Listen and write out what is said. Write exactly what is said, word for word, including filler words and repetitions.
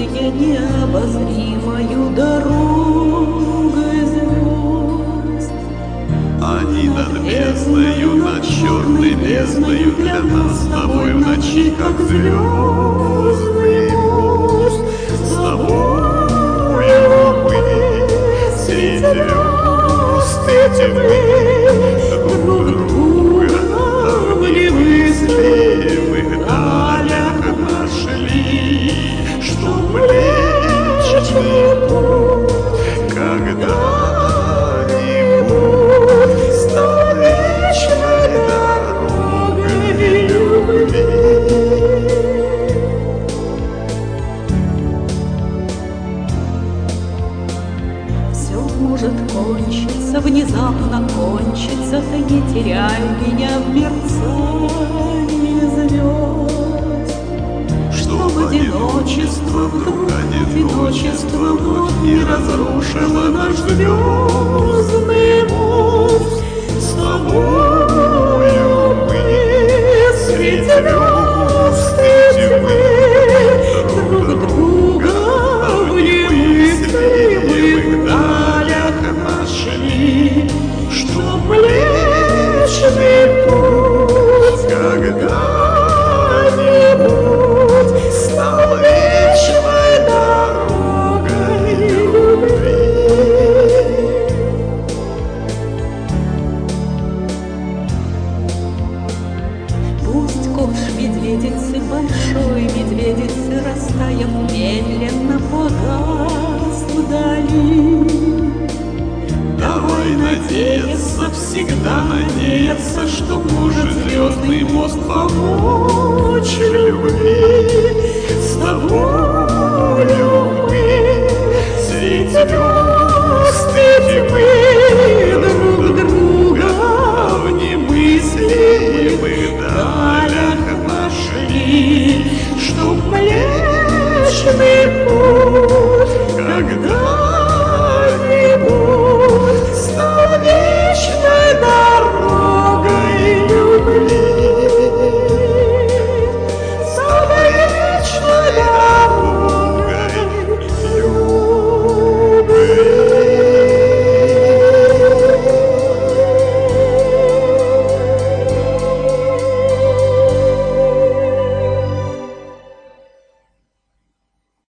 я необозримою дорогой звезд. Они над бездною, над черной бездною для нас с тобой в ночи, как звездный мост. С тобою мы среди звезд и тьмы друг друга в немыслимых далях нашли, чтоб личный путь когда-нибудь стал вечной дорогой любви. Все может кончиться, внезапно кончиться, ты не теряй меня в мерцании звезд. Чтоб одиночество вдруг, одиночество вновь не разрушило наш звездный мост. С тобою мы среди звезд и тьмы друг друга в немыслимых далях нашли, чтоб Млечный Путь когда-нибудь стал вечной дорогой любви. Пусть ковш медведицы, большой медведицы, растаяв медленно погас вдали. Давай надеяться, всегда надеяться, что может звездный мост помочь любви. С тобою мы среди звезд